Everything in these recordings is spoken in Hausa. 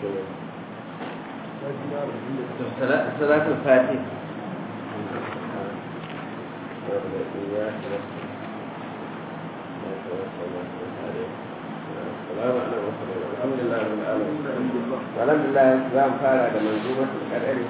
صلاة الفاتح الحمد لله رب العالمين والحمد لله زام فارا da manzumatul qadari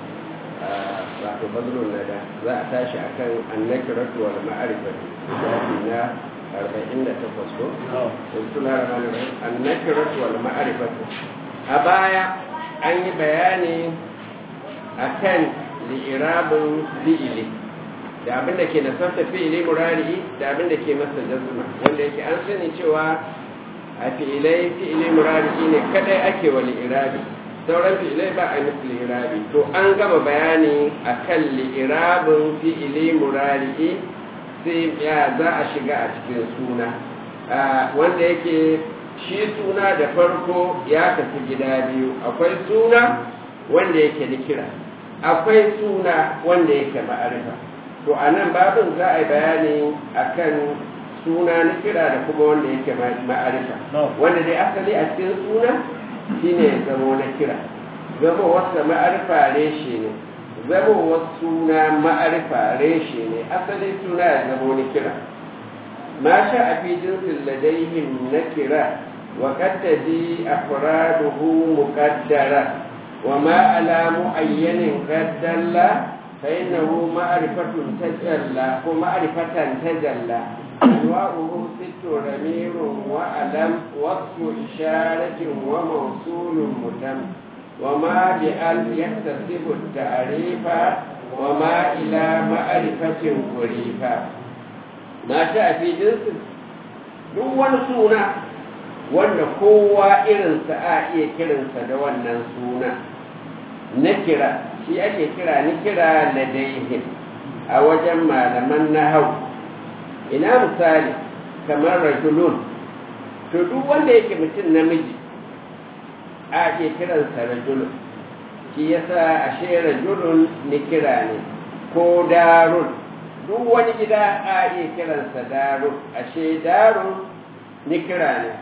wato badrul nada za a tashi akan annakiratu wal ma'rifatu shafi na 48 ko bismillahir rahmanir rahim annakiratu wal ma'rifatu a baya an yi bayani akan li'irabun fi'ili da abin da ke nasarta fi'ili murari da abin da ke masa jazma wanda yake an sani cewa a fi'ilai murari ne kadai ake wa li'irabi sauran fi'ilai ba a nufi li'irabi to an gama bayani akan li'irabin fi'ili murari sai ya za a shiga a cikin suna wanda yake shi suna da farko ya kasu gida biyu akwai suna wanda yake nikira akwai suna wanda yake ma'arifa to a nan babin za a yi bayani akan suna nikira da kuma wanda yake ma'arifa wanda dai asali a cikin suna shine ya zama nikira zama wasu ma'arifa reshe ne zama wasu suna ma'arifa reshe ne asali suna ya zama nikira ma sha a fi jinsin ladaihin nakira وقد تجي أفراده مقدرة وما على معين قد دل فإنه معرفة تجلى ومعرفة تجلى أنواعه ست ضمير وعلم وصف إشارة وموصول متم وما بأل يكتسب التعريف وما إلى معرفة قريبا ما شاء في جنس دون سنة wanda kowa irinsa a iya kiransa da wannan suna na kira shi ake kira ni kira ladaihin a wajen malaman nahau ina misali kamar rajulun to duk wanda yake mutum namiji a iya kiransa rajulun shi yasa ashe rajulun ni kira ne ko darun duk wani gida a iya kiransa darun ashe darun ni kira ne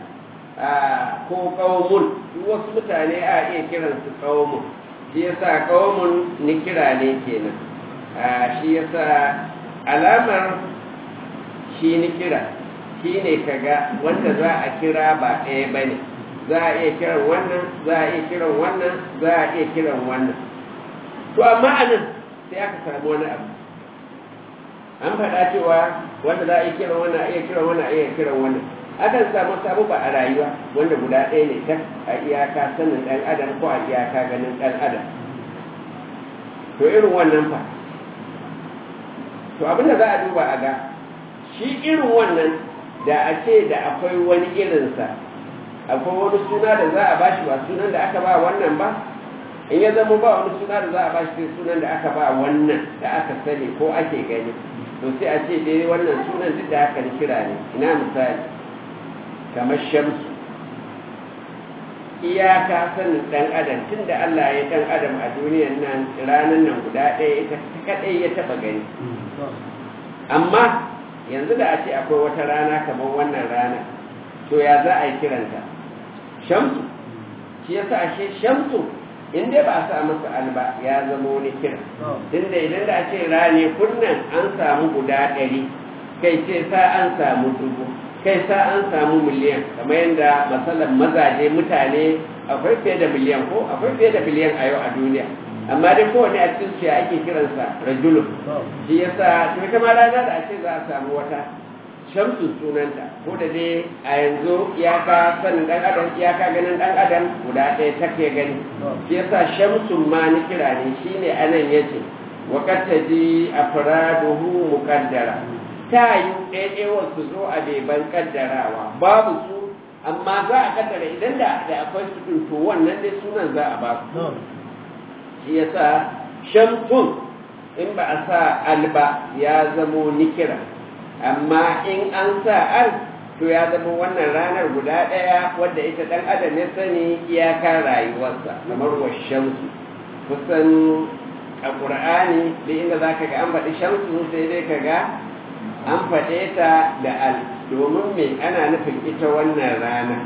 ko ƙaumun wasu mutane a iya kiransu ƙaumun shi yasa ƙaumun ni kira ne kenan shi yasa alamar shi ni kira shi ne kaga wanda za a kira ba ɗaya ba ne za a iya kiran wannan za a iya kiran wannan za a iya kiran wannan to amma a nan sai aka samu wani abu an faɗa cewa wanda za a iya kiran wannan a iya kiran wannan a iya kiran wannan akan samu samu ba a rayuwa wanda guda ɗaya ne ta a iyaka sanin ɗan adam ko a iyaka ganin ɗan adam to irin wannan fa to abinda za a duba a ga shi irin wannan da a ce da akwai wani irinsa akwai wani suna da za a bashi ba sunan da aka ba wannan ba in ya zama ba wani suna da za a bashi sai sunan da aka ba wannan da aka sani ko ake gani to sai a ce dai wannan sunan duk da haka kira ne ina misali kamar shamsu iyaka sanin ɗan adam tun da Allah ya ɗan adam a duniyan nan ranar nan guda ɗaya ita kaɗai ya taɓa gani amma yanzu da a ce akwai wata rana kamar wannan rana to ya za a yi kiranta shamsu shi yasa ashe shamsu in dai ba a sa masa alba ya zama wani kira tunda idan da a ce rane kunnan an samu guda 100 kai ce sa an samu 1000 kai sa an samu miliyan kamar yadda matsalan mazaje mutane akwai fiye da miliyan ko akwai fiye da biliyan a yau a duniya amma dai kowane a cikin su ake kiransa rajulun shi yasa to ita ma rana da a ce za a samu wata shamsu sunanta ko da dai a yanzu iyaka sanin dan adam iyaka ganin dan adam guda ɗaya take gani shi yasa shamsun ma ni kira ne shine anan yace wa qattaji afraduhu muqaddara ta yi ɗaiɗaiwar su zo a beban kaddarawa babu su amma za a kaddara idan da akwai su to wannan dai sunan za a ba su shi yasa shamsun in ba a sa alba ya zamo nikira amma in an sa al to ya zama wannan ranar guda ɗaya wadda ita ɗan adam ya sani iyaka rayuwarsa kamar wa shamsu kusan a ƙur'ani da inda za ka ga an faɗi shamsu sai dai ka ga an faɗe ta da al domin me ana nufin ita wannan rana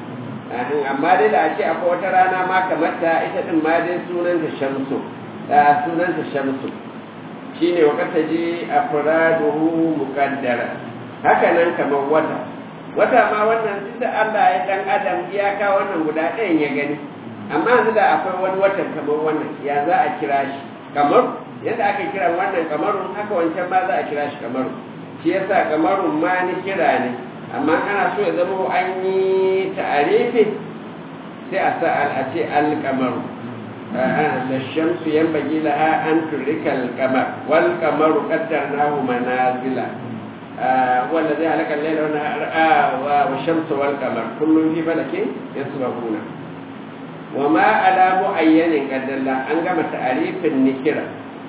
amma dai da ake akwai wata rana ma kamar ta ita din ma dai sunanta shamsu shine wakata ji afraduhu muqaddara haka nan kamar wata ma wannan duk da Allah ya dan adam iyaka wannan guda ɗayan ya gani amma yanzu da akwai wani watan kamar wannan ya za a kira shi kamar yadda aka kira wannan kamarun haka wancan ma za a kira shi kamarun shi yasa kamarun ma ni kira ne amma ana so ya zama an yi ta'arifi sai a sa a ce al-kamaru da shamsu yanbaghi laha an turika al-qamar wal kamaru qaddarnahu manazila wanda zai halaka al-layla wa nahara wa shamsu wal qamar kullun fi falakin yasbahuna wa ma ala muayyanin qaddalla an gama ta'arifin nikira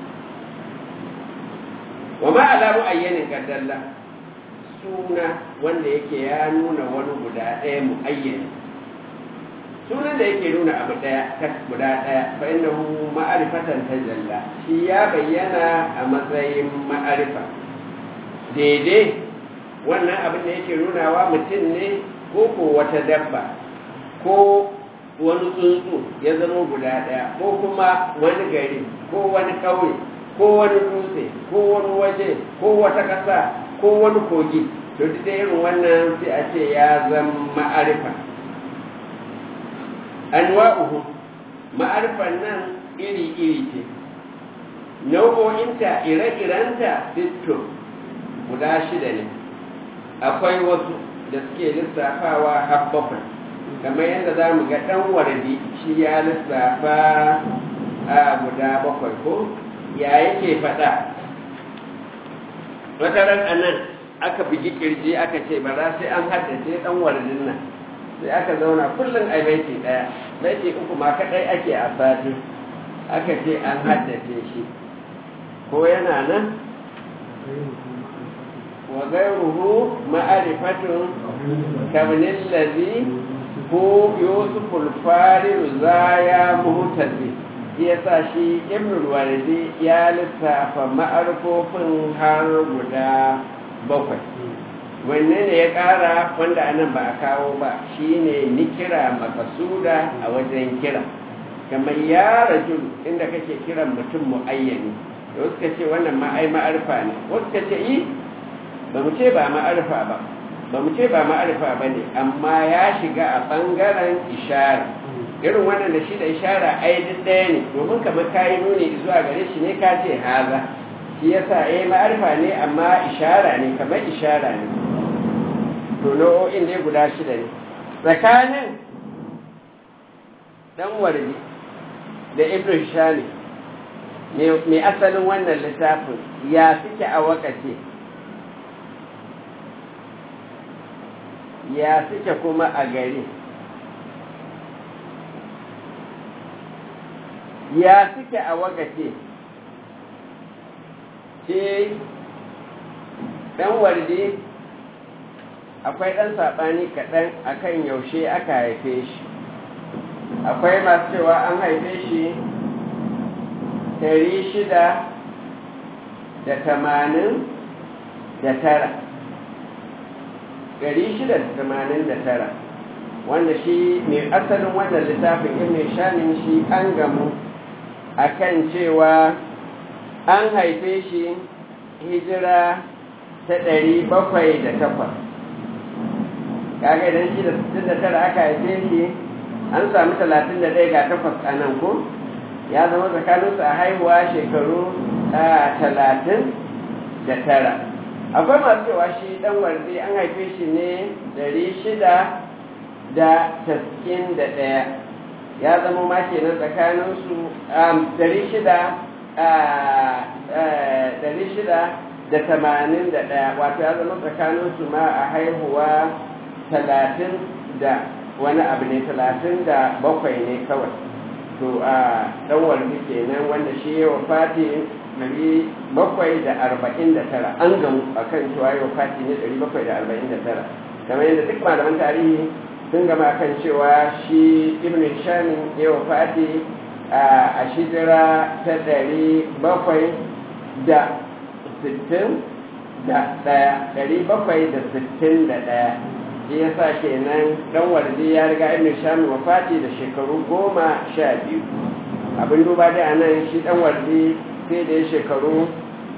wa ma ala muayyanin qaddalla suna wanda yake ya nuna wani guda ɗaya muayyani sunan da yake nuna abu ɗaya ta guda ɗaya fa innahu ma'rifatan tajalla shi ya bayyana a matsayin ma'arifa daidai wannan abin da yake nunawa mutum ne ko wata dabba ko wani tsuntsu ya zama guda ɗaya ko kuma wani gari ko wani ƙauye ko wani dutse ko wani waje ko wata ƙasa ko wani kogi to duk da irin wannan sai a ce ya zama ma'arifa anwa'uhu ma'arifan nan iri-iri ce nau'o'inta ire-irenta fito guda 6 ne akwai wasu da suke lissafawa har 7 kamar yadda za mu ga ɗan wardi shi ya lissafa a guda 7 ko ya yake faɗa wata ran anan aka bugi kirji aka ce ba za sai an haddace ɗan wardin nan sai aka zauna kullum a baiti ɗaya baiti 3 ma kaɗai ake a sati aka ce an haddace shi ko yana nan wa gairuhu ma'arifatun kamnin lazi ko yusuful fariru zaya muhtazi ya sa shi ibnul waridi ya lissafa ma'arifofin har guda 7 wanne ne ya kara wanda anan ba a kawo ba shine nikira makasuda a wajen kira kamar ya rajul inda kake kiran mutum muayyani wasu ka ce wannan ma'ai ma'arifa ne wasu ka ce yi ba mu ce ba ma'arifa ba ba mu ce ba ma'arifa ba ne amma ya shiga a ɓangaren ishara irin wannan da shi da ishara ai duk ɗaya ne domin kamar kayi nuni zuwa gare shi ne ka ce haza shi yasa ma'arifa ne amma ishara ne kamar ishara ne to nau'o'in dai guda 6 ne tsakanin dan wardi da ibnu hisham mai asalin wannan littafin ya suke a wakace ya suke kuma a gari ya suke a wakace ce dan wardi akwai ɗan saɓani kaɗan akan yaushe aka haife shi akwai masu cewa an haife shi 689 wanda shi mai asalin wannan littafin ibn shamin shi an gamu akan cewa an haife shi hijira ta 708 kaga idan shi da 69 aka haife shi an sami 31 ga 8 kanan ko ya zama tsakaninsu a haihuwa shekaru 39 akwai masu cewa shi dan wardi an haife shi ne 691 ya zama ma kenan tsakaninsu 681 wato ya zama tsakaninsu ma a haihuwa 30 da wani abu ne 37 ne kawai to a ɗanwar kenan wanda shi ya wafati 749 an gamu a kan cewa ya wafati ne 749 kamar yadda duk malaman tarihi sun gama kan cewa shi ibn hisham ya wafati a shijira ta 761 shi ya sa kenan dan wardi ya riga ibn sham wafati da shekaru 12. abin duba dai a nan shi dan wardi sai da ya shekaru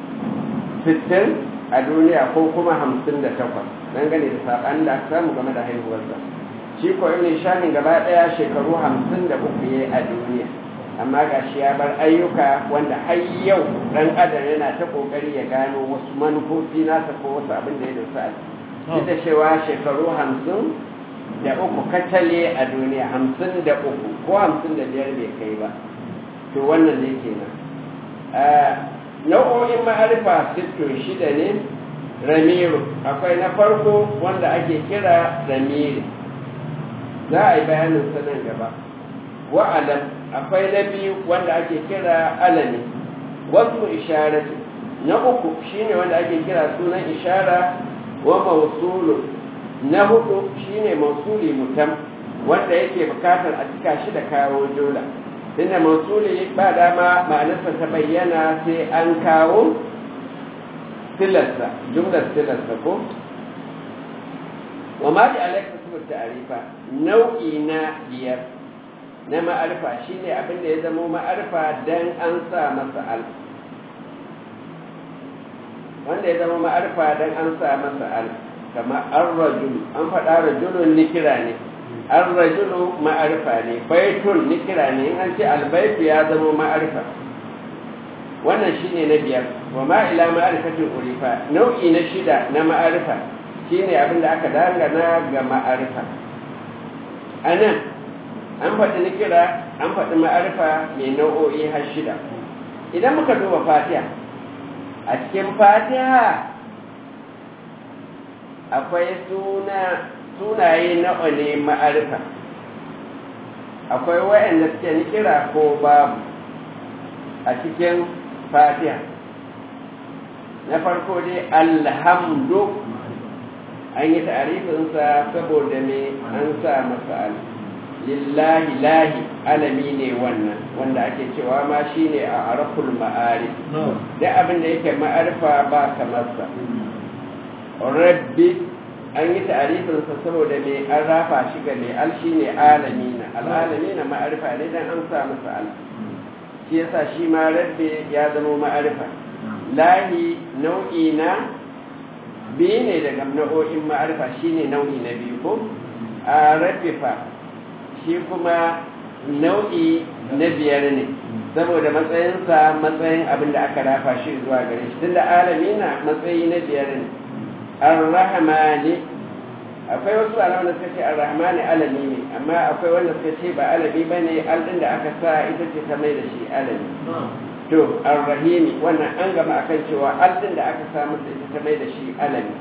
60 a duniya ko kuma 58 dangane da saɓanin da aka samu game da haihuwarsa. Shi ko ibn sham gaba ɗaya shekaru 53 ya a duniya, amma ga shi ya bar ayyuka wanda har yau ɗan adam yana ta ƙoƙari ya gano wasu manufofi nasa ko wasu abin da ya dosa a duk da cewa shekaru 53 katale a duniya, 53 ko 55 bai kai ba. To wannan ne kenan. Nau'o'in ma'arifa 6 ne. Ramiru akwai na farko wanda ake kira ramiri, za a yi bayanin sanan gaba. Wa'alam akwai na biyu wanda ake kira alami. Wasu isharatu na uku shine wanda ake kira sunan ishara wa mausulu. Na hudu shine mausuli mutam wanda yake bukatar a cika shi da kawo jumla. Tunda mausuli ba dama ma'anarsa ta bayyana sai an kawo silarsa, jumlar silarsa ko? Wa ma da alaƙa su ta'arifa nau'i na biyar na ma'arifa shine abin da ya zama ma'arifa dan an sa masa al. Wanda ya zama ma'arifa dan an sa masa al, kama ar-rajul, an faɗa rajulun nikira ne. Ar-rajulu ma'arifa ne, baitun nikira ne, in an ce al-baitu ya zama ma'arifa. Wannan shine na biyar. Wa ma ila ma'arifatin urifa, nau'i na 6 na ma'arifa shine abin da aka dangana ga ma'arifa. Anan an faɗi nikira, an faɗi ma'arifa mai nau'o'i har 6. Idan muka duba Fatiha, a cikin Fatiha akwai sunaye nawa ne ma'arifa, akwai wa'anda suke nikira ko babu a cikin Fatiha. Na farko dai alhamdu, an yi ta'arifinsa saboda me an sa masa al. Lillahi lahi alami ne wannan wanda ake cewa ma shine a araful ma'arif. Duk abin da yake ma'arifa ba kamarsa. Rabbi an yi ta'arifinsa saboda me an rafa shi ga me al shine alamina. Al'alamina ma'arifa ne dan an sa masa al. Shi yasa shi ma rabbi ya zama ma'arifa. Lahi nau'i na biyu ne daga nau'o'in ma'arifa, shine nau'i na biyu ko? A rabbifa shi kuma nau'i na 5 ne, saboda matsayinsa matsayin abin da aka rafa shi zuwa gare shi, tunda alamina matsayi na 5 ne. Ar-rahmani akwai wasu alamun da suka ce ar-rahmani alami ne, amma akwai wanda suka ce ba alami bane, aldin da aka sa ita ce ta mai da shi alami. To ar-rahimi wannan an gama akan cewa aldin da aka sa masa ita ta mai da shi alami.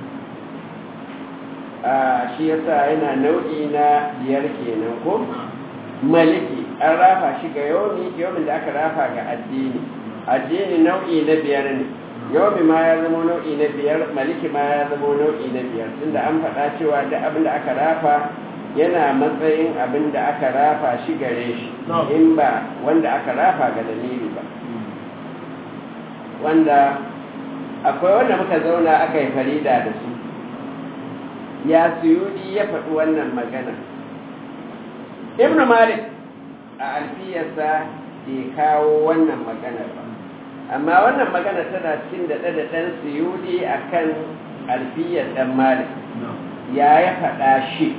Shi yasa yana nau'i na 5 kenan ko? Maliki an rafa shi ga yomin da aka rafa ga addini nau'i na 5 ne. Yomi ma ya zama nau'i na 5, maliki ma ya zama nau'i na 5, tunda an faɗa cewa duk abin da aka rafa yana matsayin abin da aka rafa shi gare shi, in ba wanda aka rafa ga dalili ba. Wanda akwai wanda muka zauna aka yi farida da su, ya Suyudi ya faɗi wannan magana. Ibn Malik a alfiyarsa bai kawo wannan maganar ba, amma wannan magana tana cikin daɗe-daɗen Suyudi a kan alfiyar ɗan Malik. Ya faɗa shi?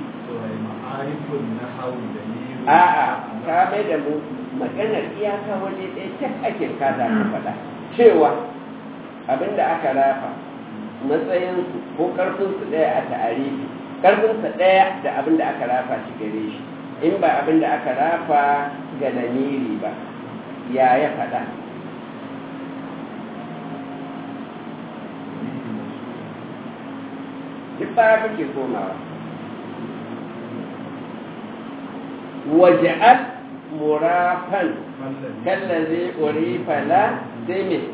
A'a, ka mai da mu maganar iyaka waje ɗaya cak ake kada ka faɗa cewa abinda aka rafa matsayinsu ko ƙarfinsu ɗaya a ta'arifi, ƙarfinsa ɗaya da abinda aka rafa shi gare shi, in ba abinda aka rafa ga lamiri ba. Ya faɗa? duk baya kake komawa. Waja'al murafan kallazi urifa la sai me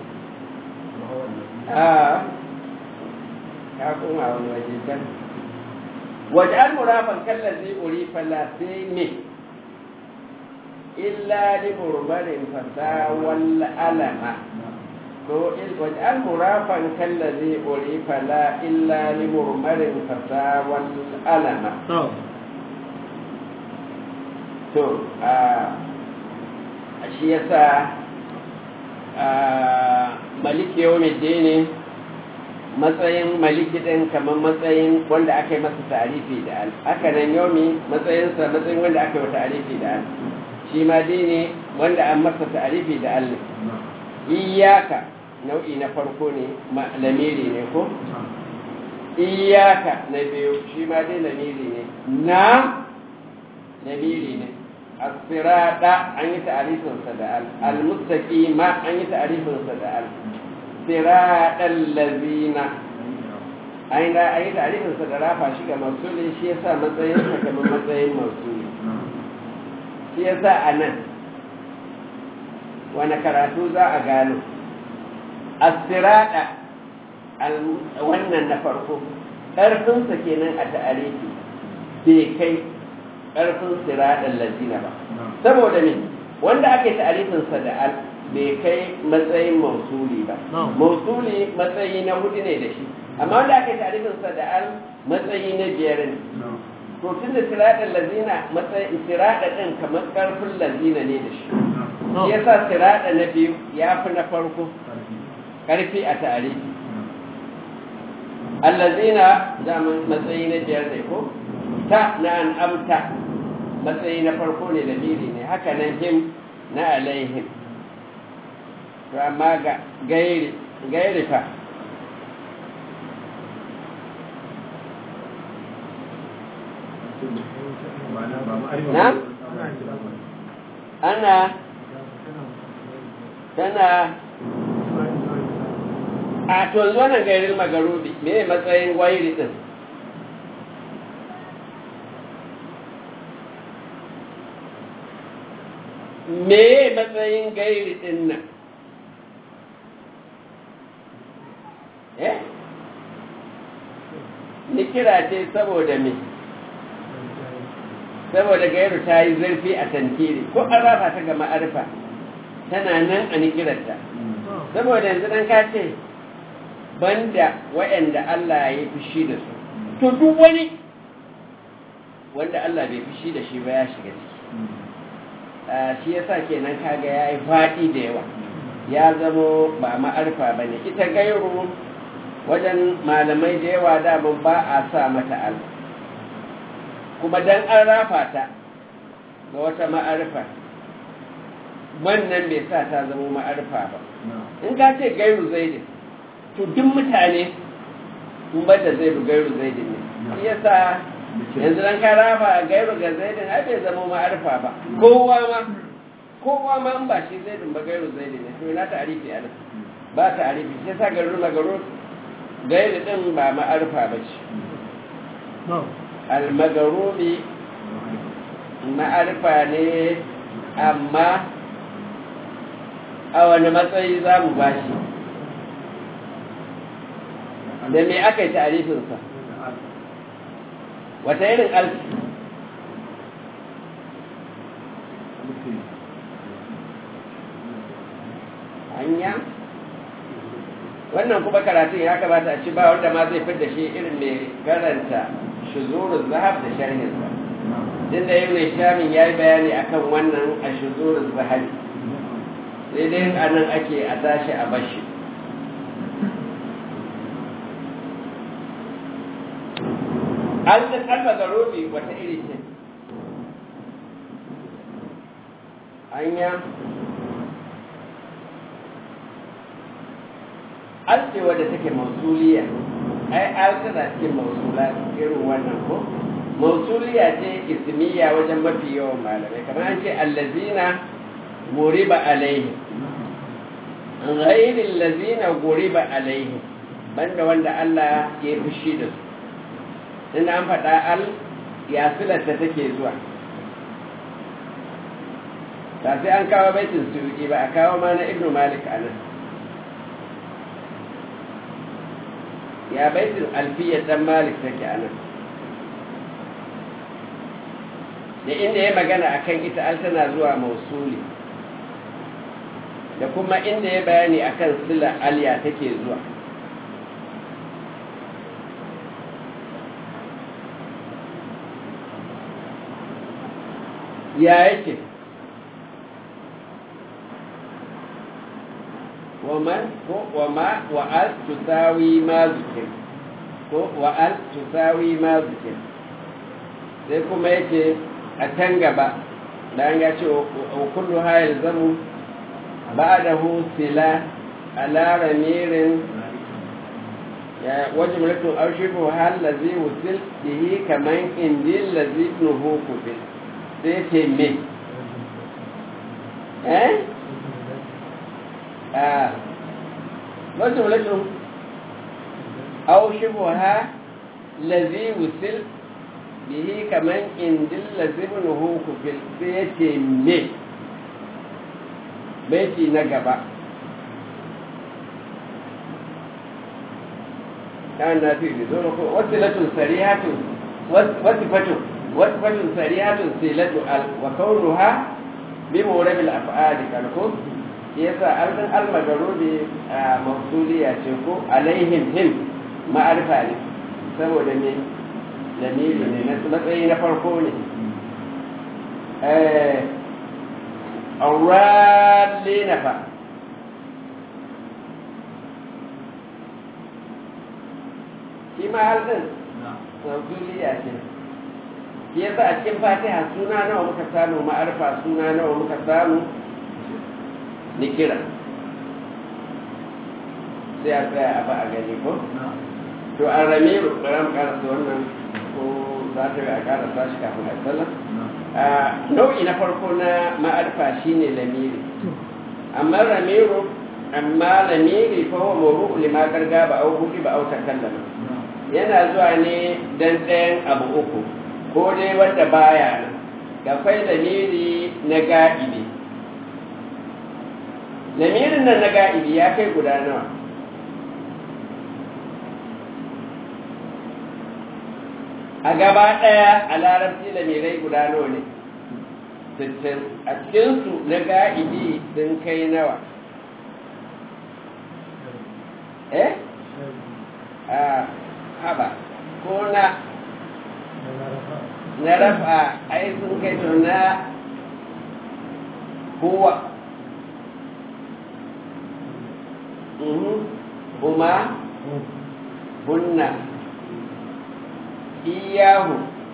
ka koma wani waje can. Waja'al murafan kallazi urifa la sai me illa li murbarin fasawal alama. to waj'al murafan kallazi urifa la illa li murmarin fasawal alama to shi yasa maliki yawmiddin matsayin maliki din kamar matsayin wanda aka yi masa ta'arifi da al haka nan yomi matsayinsa matsayin wanda aka yi wa ta'arifi da al shi ma dini wanda an masa ta'arifi da al iyaka nau'i na farko ne lamiri ne ko iyaka na biyu shi ma dai lamiri ne na lamiri ne as-sirata an yi ta'arifinsa da al al-mustaqima an yi ta'arifinsa da al siratal lazina an yi ta'arifinsa da rafa shi ga mausuli shi yasa matsayinsa kamar matsayin mausuli shi yasa a nan wani karatu za a gano as-sirata wannan na farko ƙarfinsa kenan a ta'arifi bai kai ƙarfin siratal lazina ba saboda me wanda aka yi ta'arifinsa da al bai kai matsayin mausuli ba mausuli matsayi na hudu ne da shi amma wanda aka yi ta'arifinsa da al matsayi na biyar ne to tun da siratal lazina matsayin sirata din kamar ƙarfin lazina ne da shi shi yasa sirata na biyu ya fi na farko ƙarfi a ta'arifi allazina zaman matsayi na biyar ne ko ta na an'amta matsayi na farko ne da miri ne haka nan him na alaihim to amma ga gairi fa na ana tana a to wannan gairin magarubi me matsayin gwairi din me matsayin gairi din nan ni kira ce saboda me saboda gairu ta yi zurfi a tantiri ko an rafa ta ga ma'arfa tana nan a nikirarta saboda yanzu dan ka ce banda wa'anda Allah ya fushi da su to duk wani wanda Allah bai fushi da shi ba ya shiga ciki shi yasa kenan kaga yayi faɗi da yawa ya zamo ba ma'arfa bane ita gairu wajen malamai da yawa da ba a sa mata al kuma dan an rafa ta ga wata ma'arfa wannan bai sa ta zama ma'arfa ba in ka ce gairu zaidin to duk mutane sun bada zaidu gairu zaidin ne shi yasa yanzu dan ka rafa gairu ga zaidin ai bai zama ma'arfa ba kowa ma in ba shi zaidin ba gairu zaidin ne to ina ta'arifi a nan ba ta'arifi shi yasa garu magaru gairu din ba ma'arfa ba ce al-magarubi ma'arfa ne amma a wani matsayi za mu ba shi da me aka yi ta'arifinsa wata irin alfi hanya wannan kuma karatun ya kamata a ci ba wanda ma zai fidda shi irin mai karanta shuzurul zahab da sharhinsa din da yau ne shamin ya yi bayani akan wannan a shuzurul zahab sai dai a nan ake a tashi a bashi al-magarubi wata iri ce hanya alce wadda take mausuliya ai altana cikin mausula irin wannan ko mausuliya ce ismiya wajen mafi yawan malamai kamar an ce allazina guriba alaihi ghairil lazina guriba alaihi banda wanda Allah ya fushi da su inda an faɗa al ya silarta take zuwa ba sai an kawo baitin suyuki ba a kawo ma na ibnu malik a nan ya baitin alfiyar dan malik take a nan da inda ya magana akan ita al tana zuwa mausuli da kuma inda ya bayani akan sila aliya take zuwa. Ya yake wama wa'al tusawi ma zikir ko wa'al tusawi ma zikir, sai kuma yake a can gaba dan ya ce wa kullu hayal zamu ba'dahu sila ala ramirin ya wajmulatu aw shibu hal ladhi wusil bihi kaman indil ladhi nuhu kubil, sai ce me wajmulatu aw shibu ha ladhi wusil bihi kaman indil ladhi nuhu kubil, sai ce me baiti na gaba كان في ذلك وصلة سريعة وصفة سريعة سيلة وكونها بمورب الأفعال كالكم يسا أرض المجرود موصولية شكو عليهم هم معرفة سبو دمين لميل نسبتين فرقوني أولي نفع shi ma halin sauzuliya ce shi yasa a cikin fatiha suna nawa muka samu ma'arfa, suna nawa muka samu nikira, sai a tsaya a ba a gani ko? To an rame ɓaram karasa wannan ko za ta ga a karasa shi kafin a sallah. Nau'i na farko na ma'arfa shine lamiri, amma lamiri fa huwa mawru'u lima gargaba au hudi ba au takallama, yana zuwa ne don ɗayan abu uku, ko dai wanda baya nan gafai lamiri na ga'ibi. Lamirin nan na ga'ibi ya kai guda nawa? A gaba ɗaya a larabci lamirai guda nawa ne? 60. A cikinsu na ga'ibi sun kai nawa? Haba ko na rafa ai sun kai to na huwa kuma hunna iyahu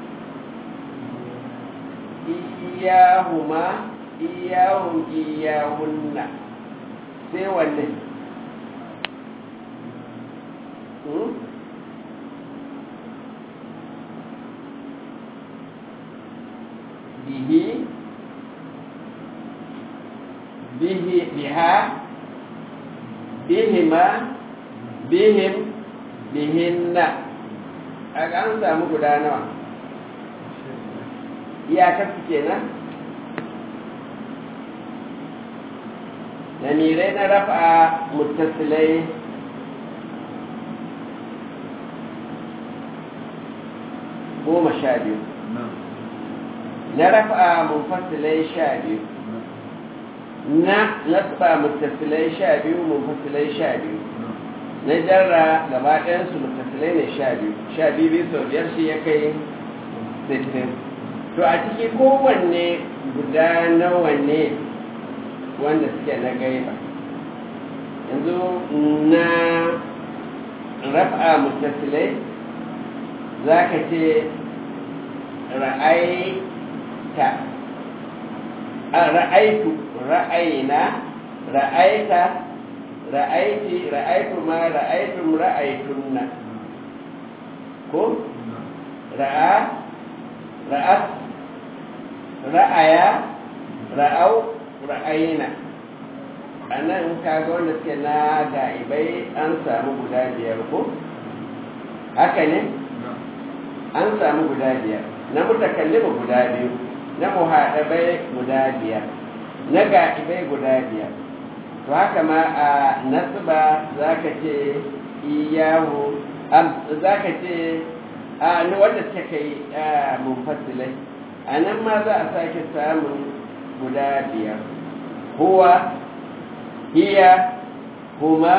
iyahuma iyahum iyahunna, sai wanne biha bihima bihim bihinna. A an samu guda nawa? Iyakar su kenan. Lamirai na rafa muttasilai goma 12, na rafa munfasilai 12, na nasba muttasilai 12 munfasilai 12, na jarra gaba ɗayansu muttasilai ne 12 biyu sau biyar shi ya kai 60. To a ciki kowanne guda nawa ne wanda suke na gaiba? Yanzu na rafa muttasilai za ka ce ra'aita, ra'aitu, ra'aina, ra'aita, ra'aiti, ra'aitu ma, ra'aitum, ra'aitunna, ko? Ra'a, ra'at, ra'aya, ra'au, ra'aina. A nan kaga wanda suke na ga'ibai an samu guda 5 ko? Haka ne? An samu guda 5, na mutakallimu guda 2, na muhaɗabai guda 5, na ga'ibai guda 5. To haka ma a nasba za ka ce iyahu, za ka ce a wanda suka kai munfasilai, a nan ma za a sake samun guda 5. Huwa hiya kuma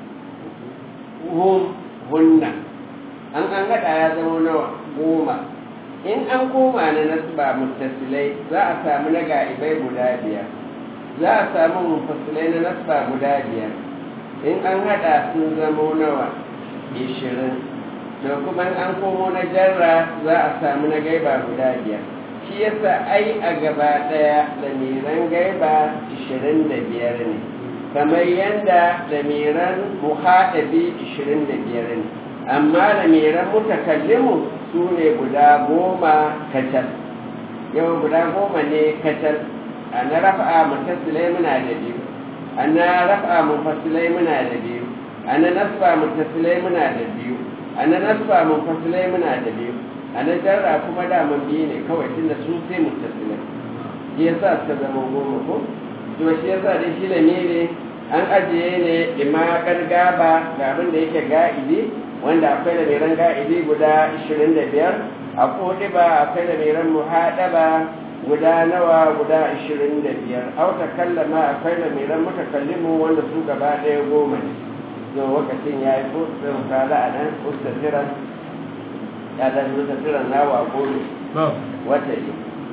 hum hunna an hada ya zama nawa 10 in an koma na nasba muttasilai za a samu na ga'ibai guda 5 za a samu munfasilai na nasba guda 5 in an hada sun zama nawa 20 da kuma an komo na jarra za a samu na gaiba guda 5 shi yasa ai a gaba daya lamiran gaiba 25 ne kamar yadda lamiran muhadabi 25 ne amma lamiran mutakallimu su ne guda 10 kacal yau guda 10 ne kacal ana rafa'a mutasilai muna da 2 ana rafa'a munfasilai muna da 2 ana nasba mutasilai muna da 2 ana nasba munfasilai muna da 2 ana jarra kuma daman 2 ne kawai tunda su sai mutasilai shi yasa suka zama 10 ko to shi yasa dai shi lamiri an ajiye ne ima gargaba ga abin da yake ga'idi wanda akwai lamiran ga'idi guda 25 a kodi ba akwai lamiran muhadaba guda nawa guda 25 au takallama akwai lamiran mutakallimu wanda su gaba daya 10 ne to lokacin yayi ko sai kala anan ustatiran ya da ustatiran nawa gole wata yi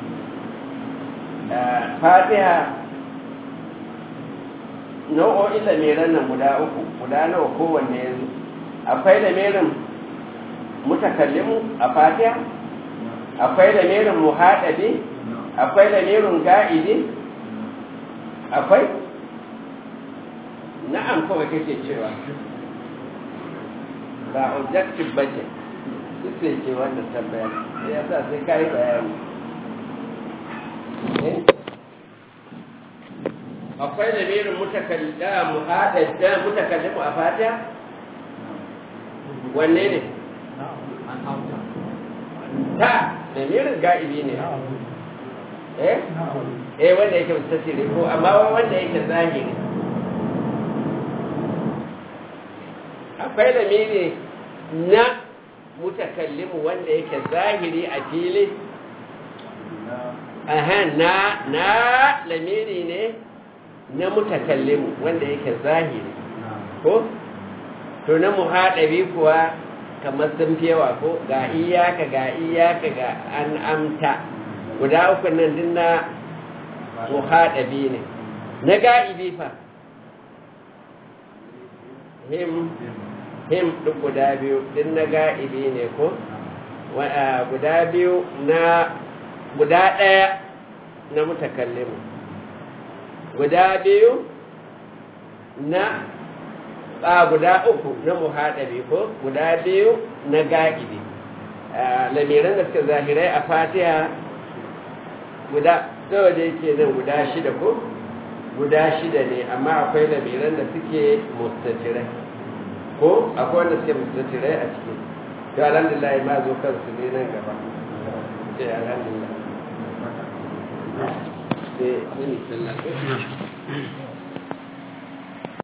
fatiha nau'o'in lamiran nan guda 3 guda nawa kowanne yanzu akwai lamirin mutakallimu a fatiha akwai lamirin muhadabi akwai lamirin ga'idi akwai na'am kawai kake cewa ba objective bace sai ce wannan tambaya ya sa sai kai bayani akwai lamirin mutakallimu a fatiha wanne ne ta lamirin ga'ibi ne wanda yake mutasiri ko amma wanda yake zahiri akwai lamiri na mutakallimu wanda yake zahiri a fili na lamiri ne na mutakallimu wanda yake zahiri ko to na muhadabi kuwa kamar sun fi yawa ko ga iyaka ga an amta guda 3 nan din na muhadabi ne na ga'ibi fa him duk guda 2 din na ga'ibi ne ko guda 2 na guda 1 na mutakallimu guda 2 na guda 3 na muhadabi ko guda 2 na ga'ibi lamiran da suka zahirai a fatiha guda nawa da yake nan guda 6 ko guda 6 ne amma akwai lamiran da suke mustatirai ko akwai wanda suke mustatirai a ciki to alhamdulillah ma zo kansu ne nan gaba sai alhamdulillah sai ni sallah